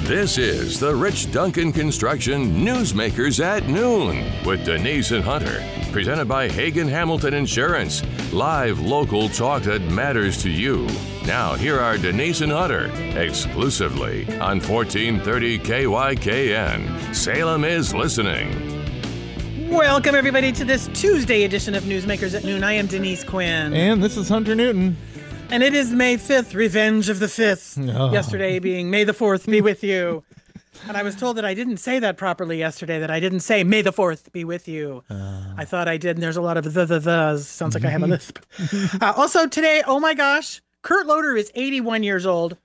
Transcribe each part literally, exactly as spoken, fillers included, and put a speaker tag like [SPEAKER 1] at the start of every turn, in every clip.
[SPEAKER 1] This is the Rich Duncan Construction Newsmakers at Noon with Denise and Hunter. Presented by Hagen Hamilton Insurance. Live local talk that matters to you. Now, here are Denise and Hunter, exclusively on fourteen thirty K Y K N. Salem is listening.
[SPEAKER 2] Welcome, everybody, to this Tuesday edition of Newsmakers at Noon. I am Denise Quinn.
[SPEAKER 3] And this is Hunter Newton.
[SPEAKER 2] And it is May fifth, Revenge of the fifth. Oh. Yesterday being May the fourth be with you. And I was told that I didn't say that properly yesterday, that I didn't say May the fourth be with you. Uh. I thought I did, and there's a lot of the the thes. Sounds like I have a lisp. uh, also today, oh my gosh, Kurt Loder is eighty-one years old.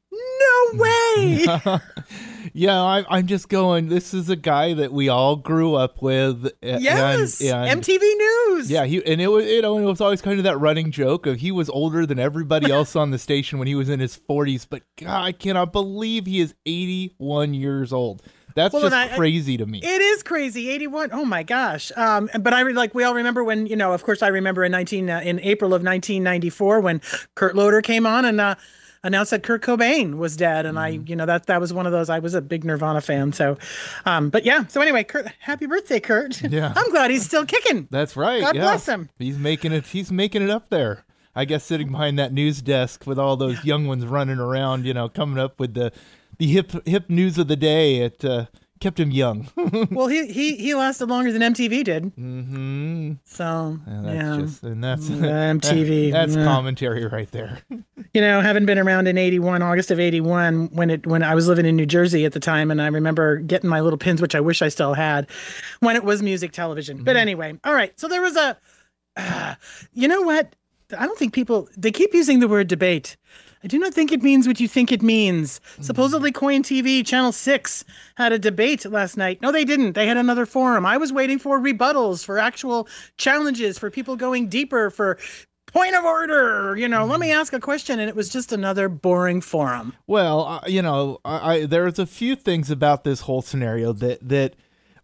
[SPEAKER 2] No way!
[SPEAKER 3] Yeah, I, I'm just going, this is a guy that we all grew up with.
[SPEAKER 2] Yes,
[SPEAKER 3] and, and,
[SPEAKER 2] M T V News.
[SPEAKER 3] Yeah, he and it was, you know, it was always kind of that running joke of he was older than everybody else on the station when he was in his forties. But God, I cannot believe he is eighty-one years old. That's well, just I, crazy to me.
[SPEAKER 2] It is crazy, eighty-one. Oh my gosh! Um, but I like we all remember when, you know, of course I remember in nineteen uh, in April of nineteen ninety-four when Kurt Loder came on and uh, announced that Kurt Cobain was dead, and mm. I, you know, that that was one of those. I was a big Nirvana fan, so, um, but yeah. So anyway, Kurt, happy birthday, Kurt!
[SPEAKER 3] Yeah,
[SPEAKER 2] I'm glad he's still kicking.
[SPEAKER 3] That's right.
[SPEAKER 2] God
[SPEAKER 3] yeah.
[SPEAKER 2] bless him.
[SPEAKER 3] He's making it. He's making it up there. I guess sitting behind that news desk with all those young ones running around, you know, coming up with the the hip hip news of the day. It uh, kept him young.
[SPEAKER 2] Well, he, he he lasted longer than M T V did.
[SPEAKER 3] Mm-hmm.
[SPEAKER 2] So
[SPEAKER 3] yeah, that's
[SPEAKER 2] yeah,
[SPEAKER 3] just, and that's
[SPEAKER 2] uh, M T V.
[SPEAKER 3] That, that's
[SPEAKER 2] yeah.
[SPEAKER 3] commentary right there.
[SPEAKER 2] You know, having been around in eighty-one, August of eighty-one, when it when I was living in New Jersey at the time, and I remember getting my little pins, which I wish I still had, when it was music television. Mm-hmm. But anyway, all right. So there was a, uh, you know what? I don't think people, they keep using the word debate. I do not think it means what you think it means. Mm-hmm. Supposedly Coin T V, Channel six, had a debate last night. No, they didn't. They had another forum. I was waiting for rebuttals, for actual challenges, for people going deeper, for point of order. You know, mm-hmm. let me ask a question. And it was just another boring forum.
[SPEAKER 3] Well, uh, you know, I, I, there's a few things about this whole scenario that, that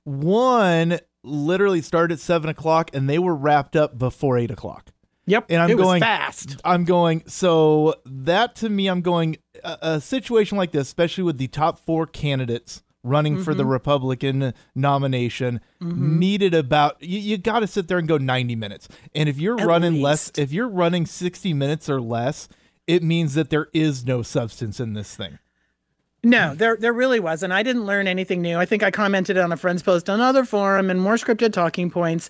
[SPEAKER 3] one literally started at seven o'clock and they were wrapped up before eight o'clock.
[SPEAKER 2] Yep,
[SPEAKER 3] and I'm
[SPEAKER 2] it
[SPEAKER 3] going
[SPEAKER 2] was fast.
[SPEAKER 3] I'm going, so that to me, I'm going, a, a situation like this, especially with the top four candidates running mm-hmm. for the Republican nomination, mm-hmm. needed about, you, you got to sit there and go ninety minutes. And if you're
[SPEAKER 2] At
[SPEAKER 3] running
[SPEAKER 2] least.
[SPEAKER 3] less, if you're running sixty minutes or less, it means that there is no substance in this thing.
[SPEAKER 2] No, there there really wasn't. I didn't learn anything new. I think I commented on a friend's post on another forum and more scripted talking points.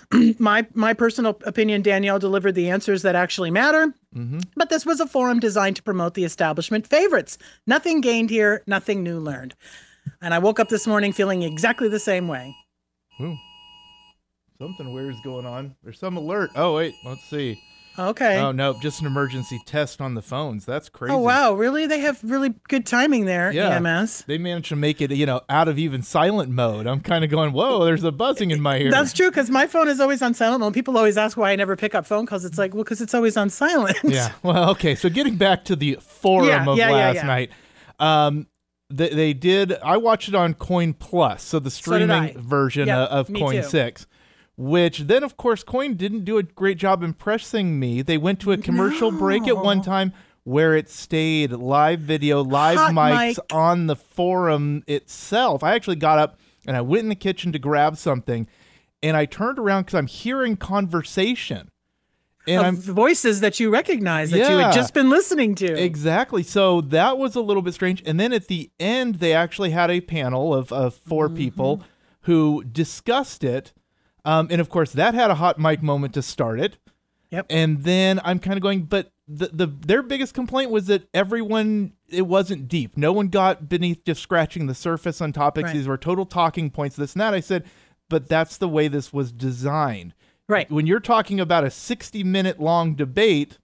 [SPEAKER 2] my my personal opinion, Danielle delivered the answers that actually matter. Mm-hmm. But this was a forum designed to promote the establishment favorites. Nothing gained here, nothing new learned. And I woke up this morning feeling exactly the same way.
[SPEAKER 3] Ooh. Something weird's going on. There's some alert. Oh, wait, let's see.
[SPEAKER 2] Okay.
[SPEAKER 3] Oh, no, just an emergency test on the phones. That's crazy.
[SPEAKER 2] Oh, wow. Really? They have really good timing there,
[SPEAKER 3] yeah.
[SPEAKER 2] E M S.
[SPEAKER 3] They managed to make it, you know, out of even silent mode. I'm kind of going, whoa, there's a buzzing in my ear.
[SPEAKER 2] That's true, because my phone is always on silent mode. People always ask why I never pick up phone calls. It's like, well, because it's always on silent.
[SPEAKER 3] Yeah. Well, okay. So getting back to the forum
[SPEAKER 2] yeah,
[SPEAKER 3] of
[SPEAKER 2] yeah,
[SPEAKER 3] last
[SPEAKER 2] yeah, yeah.
[SPEAKER 3] night, um, they, they did, I watched it on Coin Plus, so the streaming
[SPEAKER 2] so
[SPEAKER 3] version
[SPEAKER 2] yep,
[SPEAKER 3] of Coin
[SPEAKER 2] too.
[SPEAKER 3] six. Which then, of course, Coin didn't do a great job impressing me. They went to a commercial
[SPEAKER 2] no.
[SPEAKER 3] break at one time where it stayed live video, live
[SPEAKER 2] Hot
[SPEAKER 3] mics
[SPEAKER 2] mic.
[SPEAKER 3] on the forum itself. I actually got up and I went in the kitchen to grab something, and I turned around because I'm hearing conversation. And
[SPEAKER 2] of
[SPEAKER 3] I'm
[SPEAKER 2] voices that you recognize that
[SPEAKER 3] yeah,
[SPEAKER 2] you had just been listening to.
[SPEAKER 3] Exactly. So that was a little bit strange. And then at the end, they actually had a panel of, of four mm-hmm. people who discussed it. Um, and of course, that had a hot mic moment to start it.
[SPEAKER 2] Yep.
[SPEAKER 3] And then I'm kind of going, but the, the their biggest complaint was that everyone, it wasn't deep. No one got beneath just scratching the surface on topics.
[SPEAKER 2] Right.
[SPEAKER 3] These were total talking points, this and that. I said, but that's the way this was designed.
[SPEAKER 2] Right.
[SPEAKER 3] When you're talking about a sixty minute long debate,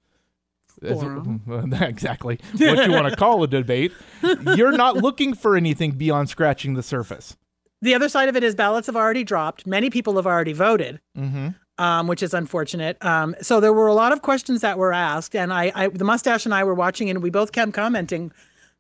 [SPEAKER 2] Forum.
[SPEAKER 3] exactly what you want to call a debate, you're not looking for anything beyond scratching the surface.
[SPEAKER 2] The other side of it is ballots have already dropped. Many people have already voted,
[SPEAKER 3] mm-hmm.
[SPEAKER 2] um, which is unfortunate. Um, so there were a lot of questions that were asked, and I, I, the mustache and I were watching, and we both kept commenting,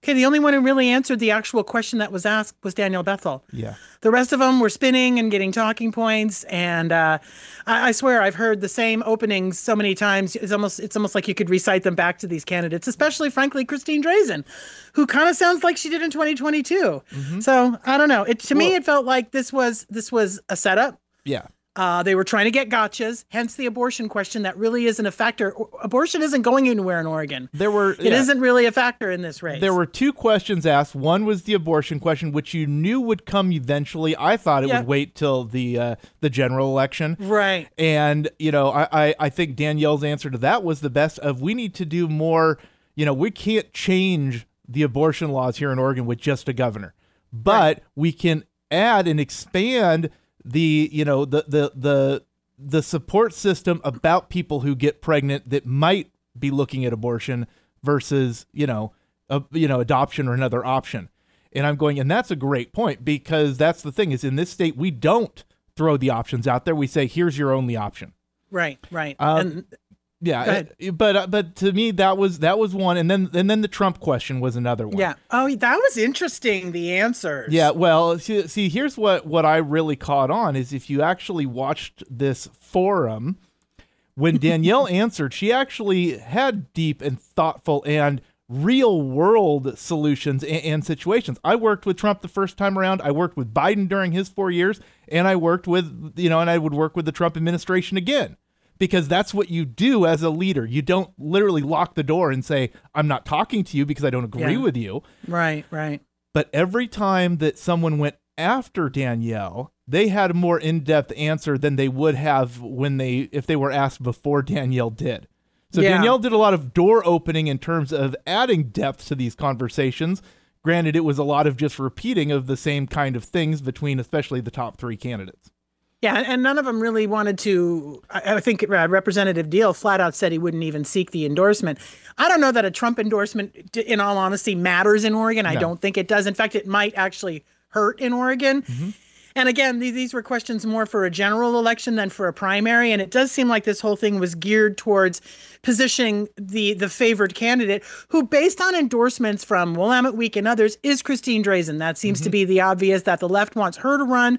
[SPEAKER 2] Okay, the only one who really answered the actual question that was asked was Danielle Bethel.
[SPEAKER 3] Yeah.
[SPEAKER 2] The rest of them were spinning and getting talking points, and uh, I, I swear I've heard the same openings so many times. It's almost it's almost like you could recite them back to these candidates, especially, frankly, Christine Drazan, who kind of sounds like she did in twenty twenty-two. Mm-hmm. So I don't know. It to well, me, it felt like this was this was a setup.
[SPEAKER 3] Yeah.
[SPEAKER 2] Uh, they were trying to get gotchas, hence the abortion question that really isn't a factor. O- abortion isn't going anywhere in Oregon.
[SPEAKER 3] There were
[SPEAKER 2] It
[SPEAKER 3] yeah.
[SPEAKER 2] not really a factor in this race.
[SPEAKER 3] There were two questions asked. One was the abortion question, which you knew would come eventually. I thought it yeah. would wait till the uh, the general election.
[SPEAKER 2] Right.
[SPEAKER 3] And, you know, I, I, I think Danielle's answer to that was the best of we need to do more. You know, we can't change the abortion laws here in Oregon with just a governor, but right. we can add and expand the, you know, the, the, the, the support system about people who get pregnant that might be looking at abortion versus, you know, a, you know, adoption or another option. And I'm going, and that's a great point, because that's the thing is in this state, we don't throw the options out there. We say, here's your only option.
[SPEAKER 2] Right. Right.
[SPEAKER 3] Um,
[SPEAKER 2] and
[SPEAKER 3] Yeah, it, but uh, but to me that was that was one, and then and then the Trump question was another one.
[SPEAKER 2] Yeah. Oh, that was interesting. The answers.
[SPEAKER 3] Yeah. Well, see, see, here's what what I really caught on is if you actually watched this forum, when Danielle answered, she actually had deep and thoughtful and real world solutions and, and situations. I worked with Trump the first time around. I worked with Biden during his four years, and I worked with you know, and I would work with the Trump administration again. Because that's what you do as a leader. You don't literally lock the door and say, I'm not talking to you because I don't agree
[SPEAKER 2] yeah.
[SPEAKER 3] with you.
[SPEAKER 2] Right, right.
[SPEAKER 3] But every time that someone went after Danielle, they had a more in-depth answer than they would have when they if they were asked before Danielle did. So yeah. Danielle did a lot of door opening in terms of adding depth to these conversations. Granted, it was a lot of just repeating of the same kind of things between especially the top three candidates.
[SPEAKER 2] Yeah, and none of them really wanted to. I think uh, Representative Deal flat out said he wouldn't even seek the endorsement. I don't know that a Trump endorsement, in all honesty, matters in Oregon. I no. don't think it does. In fact, it might actually hurt in Oregon. Mm-hmm. And again, these were questions more for a general election than for a primary. And it does seem like this whole thing was geared towards positioning the the favored candidate, who, based on endorsements from Willamette Week and others, is Christine Drazan. That seems mm-hmm. to be the obvious, that the left wants her to run.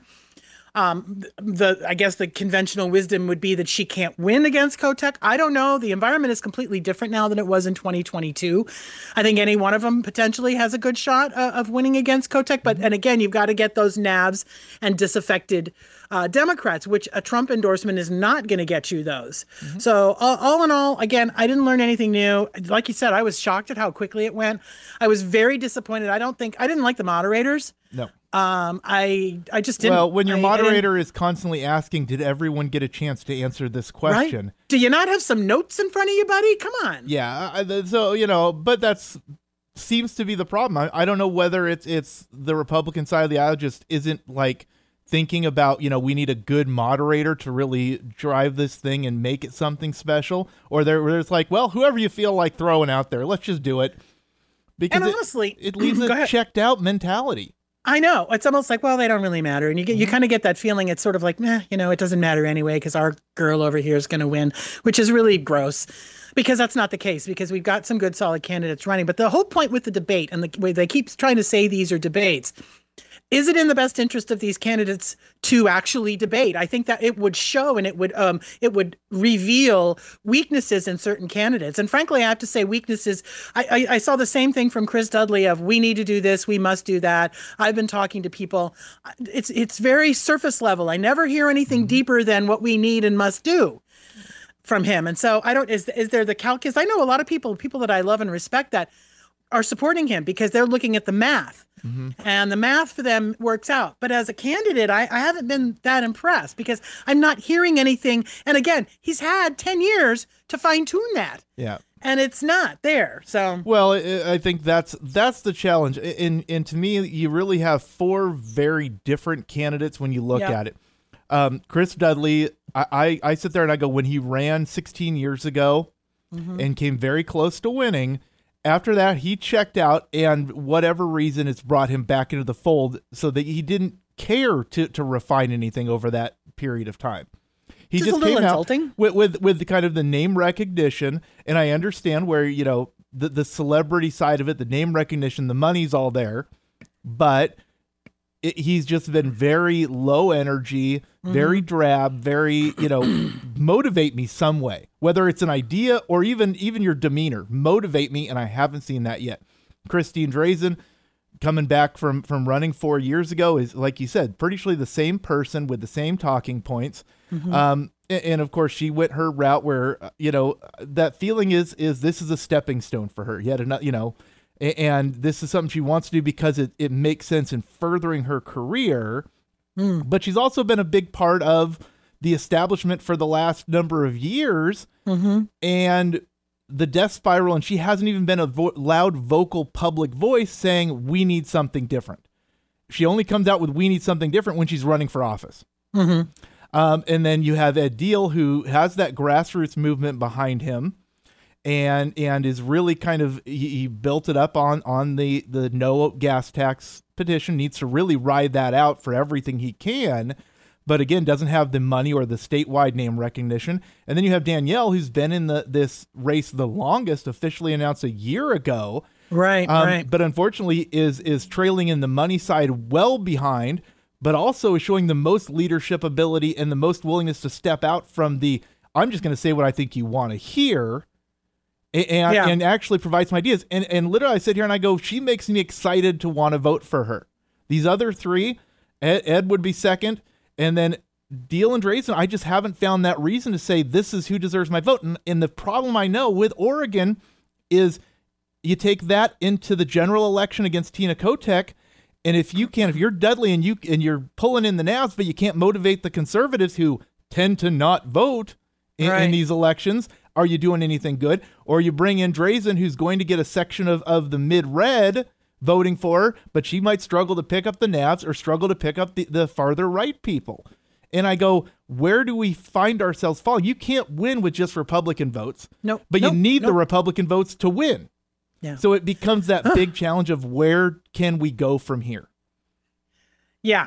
[SPEAKER 2] Um, the I guess the conventional wisdom would be that she can't win against Kotek. I don't know. The environment is completely different now than it was in twenty twenty-two. I think any one of them potentially has a good shot uh, of winning against Kotek. But and again, you've got to get those nabs and disaffected uh, Democrats, which a Trump endorsement is not going to get you those. Mm-hmm. So all, all in all, again, I didn't learn anything new. Like you said, I was shocked at how quickly it went. I was very disappointed. I don't think I didn't like the moderators.
[SPEAKER 3] No.
[SPEAKER 2] Um, I I just didn't.
[SPEAKER 3] Well, when your
[SPEAKER 2] I,
[SPEAKER 3] moderator I is constantly asking, did everyone get a chance to answer this question?
[SPEAKER 2] Right? Do you not have some notes in front of you, buddy? Come on.
[SPEAKER 3] Yeah. I, so, you know, but that's seems to be the problem. I, I don't know whether it's it's the Republican side of the aisle just isn't like thinking about, you know, we need a good moderator to really drive this thing and make it something special, or there where it's like, well, whoever you feel like throwing out there, let's just do it. Because
[SPEAKER 2] and honestly,
[SPEAKER 3] it, it leaves a checked out mentality.
[SPEAKER 2] I know. It's almost like, well, they don't really matter. And you get, you kind of get that feeling. It's sort of like, meh, you know, it doesn't matter anyway, because our girl over here is going to win, which is really gross, because that's not the case, because we've got some good, solid candidates running. But the whole point with the debate, and the way they keep trying to say these are debates, is it in the best interest of these candidates to actually debate? I think that it would show and it would um it would reveal weaknesses in certain candidates. And frankly, I have to say weaknesses. I, I, I saw the same thing from Chris Dudley of we need to do this, we must do that. I've been talking to people. It's it's very surface level. I never hear anything deeper than what we need and must do from him. And so I don't. Is is there the calculus? I know a lot of people, people that I love and respect, that are supporting him because they're looking at the math. Mm-hmm. And the math for them works out. But as a candidate, I, I haven't been that impressed because I'm not hearing anything. And again, he's had ten years to fine tune that.
[SPEAKER 3] Yeah.
[SPEAKER 2] And it's not there. So,
[SPEAKER 3] well, I think that's that's the challenge. And, and to me, you really have four very different candidates when you look yep. at it. Um, Chris Dudley, I, I, I sit there and I go, when he ran sixteen years ago mm-hmm. and came very close to winning, after that, he checked out, and whatever reason, it's brought him back into the fold so that he didn't care to, to refine anything over that period of time. He
[SPEAKER 2] just,
[SPEAKER 3] just
[SPEAKER 2] a little
[SPEAKER 3] came
[SPEAKER 2] insulting.
[SPEAKER 3] out with, with, with the kind of the name recognition, and I understand where, you know, the, the celebrity side of it, the name recognition, the money's all there, but it, he's just been very low energy, mm-hmm. very drab, very, you know, motivate me some way, whether it's an idea or even, even your demeanor, motivate me. And I haven't seen that yet. Christine Drazen, coming back from, from running four years ago, is, like you said, pretty sure the same person with the same talking points. Mm-hmm. Um, and, and of course she went her route where, you know, that feeling is, is this is a stepping stone for her. Yet another, you know, and, and this is something she wants to do because it, it makes sense in furthering her career. Mm. But she's also been a big part of the establishment for the last number of years. Mm-hmm. And the death spiral, and she hasn't even been a vo- loud vocal public voice saying we need something different. She only comes out with we need something different when she's running for office. Mm-hmm. Um, and then you have Ed Deal, who has that grassroots movement behind him, and and is really kind of he, he built it up on on the the no gas tax petition. Needs to really ride that out for everything he can. But again, doesn't have the money or the statewide name recognition. And then you have Danielle, who's been in the this race the longest, officially announced a year ago.
[SPEAKER 2] Right,
[SPEAKER 3] um,
[SPEAKER 2] right.
[SPEAKER 3] But unfortunately is is trailing in the money side well behind, but also is showing the most leadership ability and the most willingness to step out from the, I'm just going to say what I think you want to hear, and, yeah. and actually provide some ideas. And, and literally I sit here and I go, she makes me excited to want to vote for her. These other three, Ed, Ed would be second. And then Deal and Drazen, I just haven't found that reason to say this is who deserves my vote. And, and the problem I know with Oregon is you take that into the general election against Tina Kotek, and if you can, if you're Dudley and you and you're pulling in the nabs, but you can't motivate the conservatives who tend to not vote in,
[SPEAKER 2] right.
[SPEAKER 3] in these elections, are you doing anything good? Or you bring in Drazen, who's going to get a section of, of the mid-red voting for her, but she might struggle to pick up the nabs or struggle to pick up the, the farther right people. And I go, where do we find ourselves falling? You can't win with just Republican votes.
[SPEAKER 2] No, nope,
[SPEAKER 3] but you
[SPEAKER 2] nope,
[SPEAKER 3] need
[SPEAKER 2] nope.
[SPEAKER 3] the Republican votes to win.
[SPEAKER 2] Yeah.
[SPEAKER 3] So it becomes that big challenge of where can we go from here?
[SPEAKER 2] Yeah.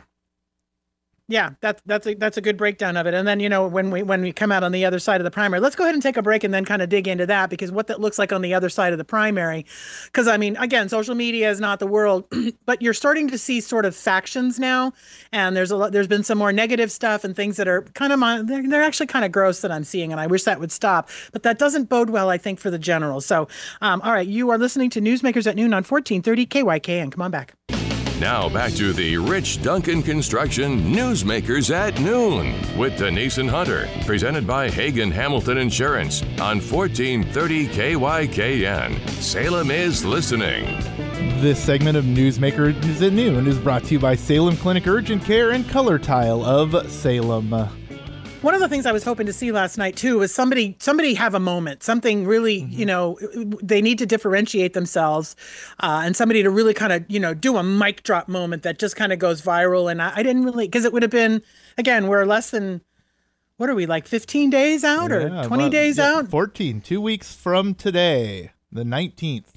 [SPEAKER 2] Yeah, that's that's a that's a good breakdown of it. And then, you know, when we when we come out on the other side of the primary, let's go ahead and take a break and then kind of dig into that, because what that looks like on the other side of the primary. Because I mean, again, social media is not the world, but you're starting to see sort of factions now, and there's a lot, there's been some more negative stuff and things that are kind of they're, they're actually kind of gross that I'm seeing, and I wish that would stop. But that doesn't bode well, I think, for the general. So, um, all right, you are listening to Newsmakers at Noon on fourteen thirty K Y K N. Come on back.
[SPEAKER 1] Now back to the Rich Duncan Construction Newsmakers at Noon with Denise and Hunter, presented by Hagen Hamilton Insurance on fourteen thirty K Y K N. Salem is listening.
[SPEAKER 3] This segment of Newsmakers at Noon is brought to you by Salem Clinic Urgent Care and Color Tile of Salem.
[SPEAKER 2] One of the things I was hoping to see last night, too, was somebody somebody have a moment, something really, mm-hmm. you know, they need to differentiate themselves uh, and somebody to really kind of, you know, do a mic drop moment that just kind of goes viral. And I, I didn't really, because it would have been, again, we're less than, what are we, like fifteen days out or
[SPEAKER 3] yeah,
[SPEAKER 2] twenty
[SPEAKER 3] about,
[SPEAKER 2] days
[SPEAKER 3] yeah,
[SPEAKER 2] out?
[SPEAKER 3] fourteen, two weeks from today, the nineteenth.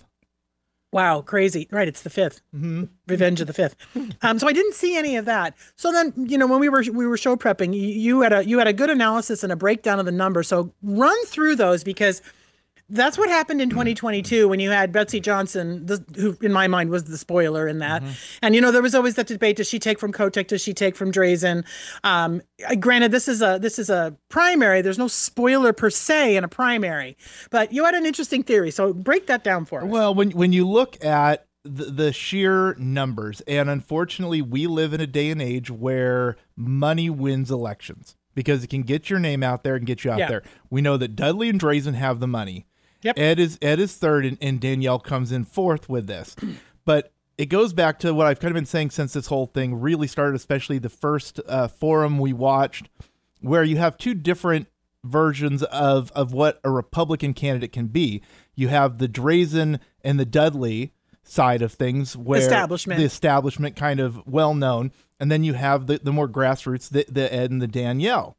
[SPEAKER 2] Wow, crazy. Right, it's the fifth. Mm-hmm. Revenge of the fifth. Um, so I didn't see any of that. So then, you know, when we were we were show prepping, you, you had a you had a good analysis and a breakdown of the numbers. So run through those, because that's what happened in twenty twenty-two when you had Betsy Johnson, the, who in my mind was the spoiler in that. Mm-hmm. And, you know, there was always that debate. Does she take from Kotek? Does she take from Drazen? Um, granted, this is a this is a primary. There's no spoiler per se in a primary. But you had an interesting theory. So break that down for us.
[SPEAKER 3] Well, when when you look at the, the sheer numbers, and unfortunately we live in a day and age where money wins elections because it can get your name out there and get you out yeah. there. We know that Dudley and Drazen have the money. Yep. Ed is Ed is third, and, and Danielle comes in fourth with this. But it goes back to what I've kind of been saying since this whole thing really started, especially the first uh, forum we watched, where you have two different versions of, of what a Republican candidate can be. You have the Drazen and the Dudley side of things, where
[SPEAKER 2] establishment.
[SPEAKER 3] the establishment kind of well-known, and then you have the, the more grassroots, the, the Ed and the Danielle.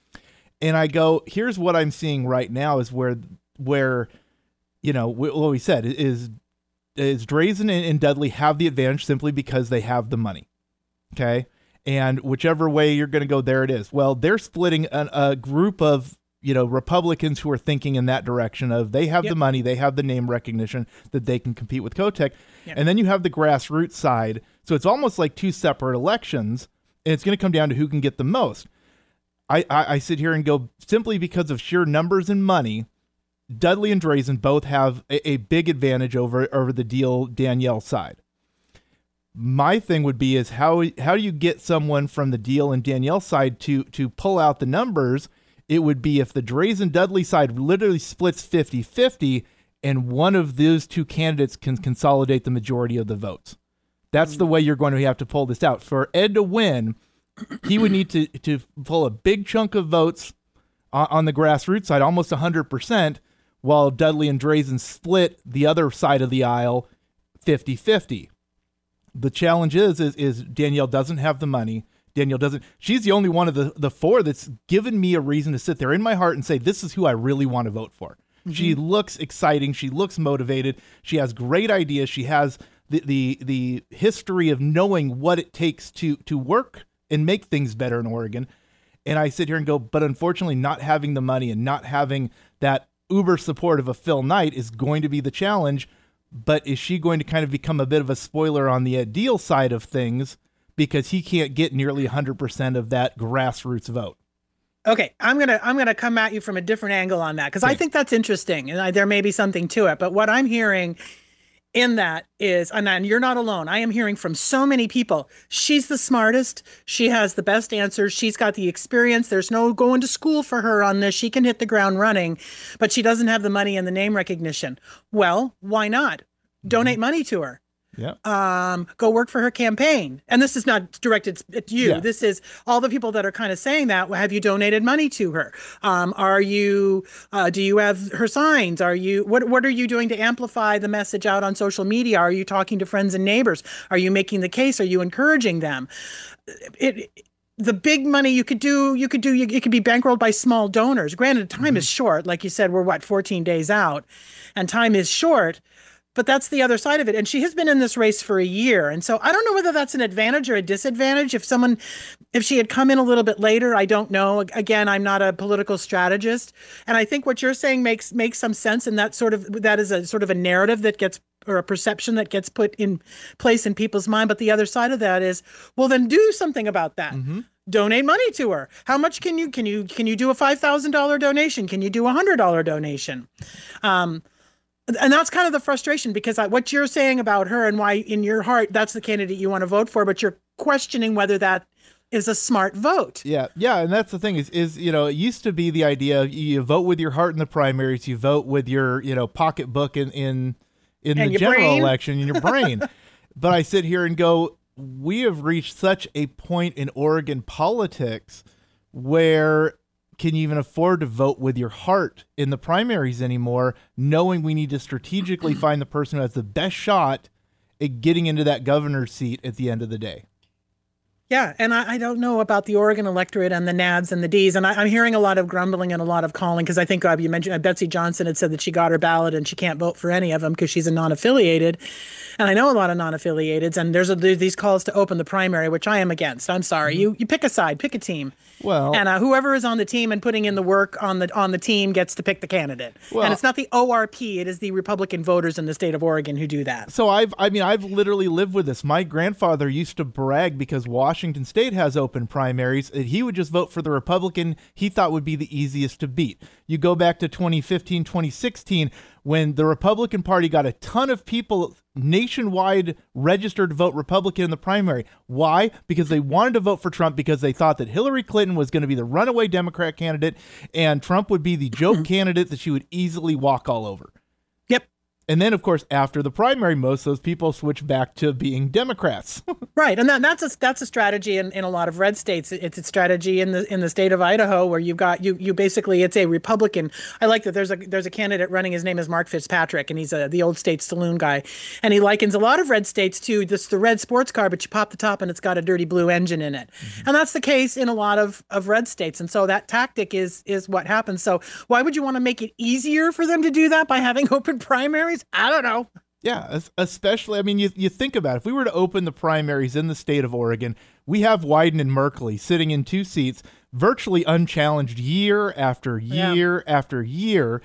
[SPEAKER 3] And I go, here's what I'm seeing right now is where... where, you know, what we said is, is Drazen and Dudley have the advantage simply because they have the money. Okay. And whichever way you're going to go, there it is. Well, they're splitting an, a group of you know, Republicans who are thinking in that direction of they have yep. the money, they have the name recognition that they can compete with Kotek. Yep. And then you have the grassroots side. So it's almost like two separate elections, and it's going to come down to who can get the most. I, I, I sit here and go, simply because of sheer numbers and money, Dudley and Drazen both have a, a big advantage over, over the Deal Danielle side. My thing would be is how how do you get someone from the Deal and Danielle side to to pull out the numbers? It would be if the Drazen Dudley side literally splits fifty-fifty and one of those two candidates can consolidate the majority of the votes. That's the way you're going to have to pull this out. For Ed to win, he would need to, to pull a big chunk of votes on, on the grassroots side, almost one hundred percent, while Dudley and Drazen split the other side of the aisle fifty-fifty. The challenge is, is, is Danielle doesn't have the money. Danielle doesn't. She's the only one of the, the four that's given me a reason to sit there in my heart and say, this is who I really want to vote for. Mm-hmm. She looks exciting. She looks motivated. She has great ideas. She has the, the, the history of knowing what it takes to, to work and make things better in Oregon. And I sit here and go, but unfortunately not having the money and not having that uber support of a Phil Knight is going to be the challenge. But is she going to kind of become a bit of a spoiler on the Ed Deal side of things because he can't get nearly one hundred percent of that grassroots vote?
[SPEAKER 2] Okay, I'm gonna I'm gonna come at you from a different angle on that because I think that's interesting and I, there may be something to it. But what I'm hearing in that is, and, and you're not alone. I am hearing from so many people. She's the smartest. She has the best answers. She's got the experience. There's no going to school for her on this. She can hit the ground running, but she doesn't have the money and the name recognition. Well, why not? Donate money to her.
[SPEAKER 3] Yeah.
[SPEAKER 2] Um, go work for her campaign. And this is not directed at you.
[SPEAKER 3] Yeah.
[SPEAKER 2] This is all the people that are kind of saying that. Have you donated money to her? Um, are you, uh, do you have her signs? Are you, what, what are you doing to amplify the message out on social media? Are you talking to friends and neighbors? Are you making the case? Are you encouraging them? It, the big money you could do, you could do, you, it could be bankrolled by small donors. Granted, time mm-hmm. is short. Like you said, we're what, fourteen days out and time is short. But that's the other side of it. And she has been in this race for a year. And so I don't know whether that's an advantage or a disadvantage. If someone, if she had come in a little bit later, I don't know. Again, I'm not a political strategist. And I think what you're saying makes makes some sense. And that sort of, that is a sort of a narrative that gets, or a perception that gets put in place in people's mind. But the other side of that is, well, then do something about that. Mm-hmm. Donate money to her. How much can you, can you, can you do a five thousand dollars donation? Can you do a one hundred dollars donation? Um, And that's kind of the frustration because I, what you're saying about her and why in your heart, that's the candidate you want to vote for, but you're questioning whether that is a smart vote.
[SPEAKER 3] Yeah. Yeah. And that's the thing is, is, you know, it used to be the idea you vote with your heart in the primaries, you vote with your, you know, pocketbook in, in, in the general
[SPEAKER 2] brain.
[SPEAKER 3] election in your brain. But I sit here and go, we have reached such a point in Oregon politics where can you even afford to vote with your heart in the primaries anymore, knowing we need to strategically find the person who has the best shot at getting into that governor's seat at the end of the day?
[SPEAKER 2] Yeah, and I, I don't know about the Oregon electorate and the N A Ds and the Ds, and I, I'm hearing a lot of grumbling and a lot of calling because I think uh, you mentioned uh, Betsy Johnson had said that she got her ballot and she can't vote for any of them because she's a non-affiliated. And I know a lot of non-affiliateds, and there's a, these calls to open the primary, which I am against. I'm sorry. Mm-hmm. You you pick a side, pick a team.
[SPEAKER 3] Well,
[SPEAKER 2] and uh, whoever is on the team and putting in the work on the on the team gets to pick the candidate. Well, and it's not the O R P; it is the Republican voters in the state of Oregon who do that.
[SPEAKER 3] So I've I mean I've literally lived with this. My grandfather used to brag because Washington State has open primaries, and he would just vote for the Republican he thought would be the easiest to beat. You go back to twenty fifteen, twenty sixteen, when the Republican Party got a ton of people nationwide registered to vote Republican in the primary. Why? Because they wanted to vote for Trump because they thought that Hillary Clinton was going to be the runaway Democrat candidate and Trump would be the joke candidate that she would easily walk all over.
[SPEAKER 2] Yep.
[SPEAKER 3] And then, of course, after the primary, most of those people switch back to being Democrats.
[SPEAKER 2] Right, and that, that's a that's a strategy in, in a lot of red states. It's a strategy in the in the state of Idaho where you've got you you basically it's a Republican. I like that there's a there's a candidate running. His name is Mark Fitzpatrick, and he's a the old state saloon guy, and he likens a lot of red states to this the red sports car, but you pop the top and it's got a dirty blue engine in it, mm-hmm. and that's the case in a lot of, of red states. And so that tactic is is what happens. So why would you want to make it easier for them to do that by having open primaries? I don't know.
[SPEAKER 3] Yeah, especially, I mean, you you think about it. If we were to open the primaries in the state of Oregon, we have Wyden and Merkley sitting in two seats. virtually unchallenged year after year yeah. after year.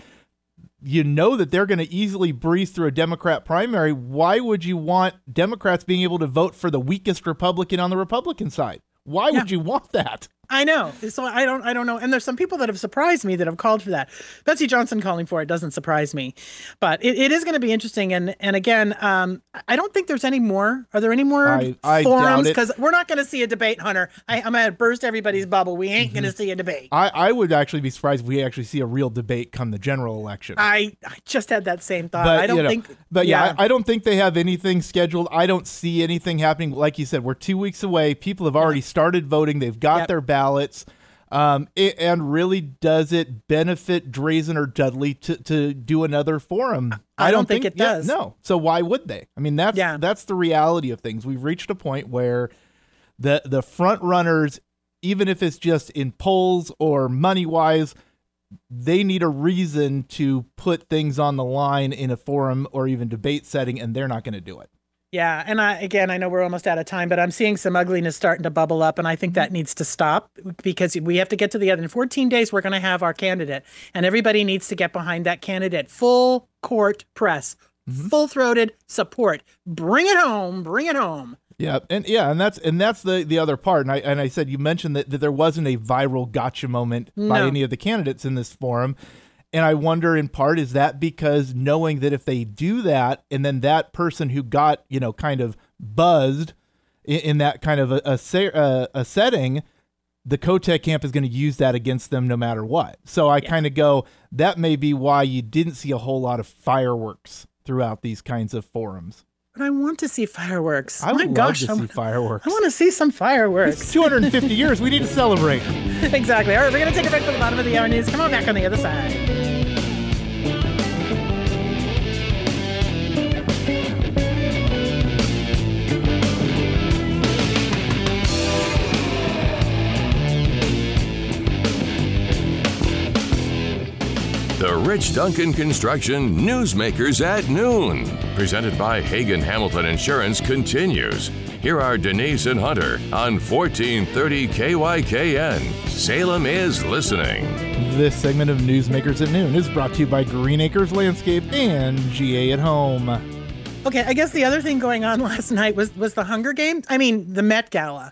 [SPEAKER 3] You know that they're going to easily breeze through a Democrat primary. Why would you want Democrats being able to vote for the weakest Republican on the Republican side? Why yeah. would you want that?
[SPEAKER 2] I know. So I don't I don't know. And there's some people that have surprised me that have called for that. Betsy Johnson calling for it doesn't surprise me. But it, it is going to be interesting. And and again, um, I don't think there's any more. Are there any more
[SPEAKER 3] I, I
[SPEAKER 2] forums? Because we're not going to see a debate, Hunter. I, I'm going to burst everybody's bubble. We ain't mm-hmm. going to see a debate.
[SPEAKER 3] I, I would actually be surprised if we actually see a real debate come the general election.
[SPEAKER 2] I, I just had that same thought.
[SPEAKER 3] But,
[SPEAKER 2] I don't
[SPEAKER 3] you know,
[SPEAKER 2] think.
[SPEAKER 3] But yeah,
[SPEAKER 2] yeah
[SPEAKER 3] I, I don't think they have anything scheduled. I don't see anything happening. Like you said, we're two weeks away. People have already yeah. started voting. They've got yep. their ballots. Um, it, and really, does it benefit Drazen or Dudley to, to do another forum?
[SPEAKER 2] I, I don't, don't think, think it does.
[SPEAKER 3] Yeah, no. So why would they? I mean, that's
[SPEAKER 2] yeah.
[SPEAKER 3] that's the reality of things. We've reached a point where the the front runners, even if it's just in polls or money wise, they need a reason to put things on the line in a forum or even debate setting, and they're not going to do it.
[SPEAKER 2] Yeah. And I, again, I know we're almost out of time, but I'm seeing some ugliness starting to bubble up. And I think that needs to stop because we have to get to the other. In fourteen days, we're going to have our candidate and everybody needs to get behind that candidate. Full court press, mm-hmm. full throated support. Bring it home. Bring it home.
[SPEAKER 3] Yeah. And yeah. And that's and that's the, the other part. And I and I said you mentioned that, that there wasn't a viral gotcha moment no. by any of the candidates in this forum. And I wonder, in part, is that because knowing that if they do that, and then that person who got, you know, kind of buzzed in, in that kind of a, a, a setting, the Kotek camp is going to use that against them no matter what. So I yeah. kind of go, that may be why you didn't see a whole lot of fireworks throughout these kinds of forums.
[SPEAKER 2] But I want to see fireworks.
[SPEAKER 3] I
[SPEAKER 2] would
[SPEAKER 3] love
[SPEAKER 2] gosh,
[SPEAKER 3] to
[SPEAKER 2] I,
[SPEAKER 3] see fireworks.
[SPEAKER 2] I want to see some fireworks.
[SPEAKER 3] It's two hundred fifty years. We need to celebrate.
[SPEAKER 2] Exactly. All right, we're going to take a break for the bottom of the hour news. Come on back on the other side.
[SPEAKER 1] The Rich Duncan Construction Newsmakers at Noon, presented by Hagen Hamilton Insurance, continues. Here are Denise and Hunter on fourteen thirty K Y K N. Salem is listening.
[SPEAKER 3] This segment of Newsmakers at Noon is brought to you by Green Acres Landscape and G A at Home.
[SPEAKER 2] Okay, I guess the other thing going on last night was, was the Hunger Games. I mean, the Met Gala.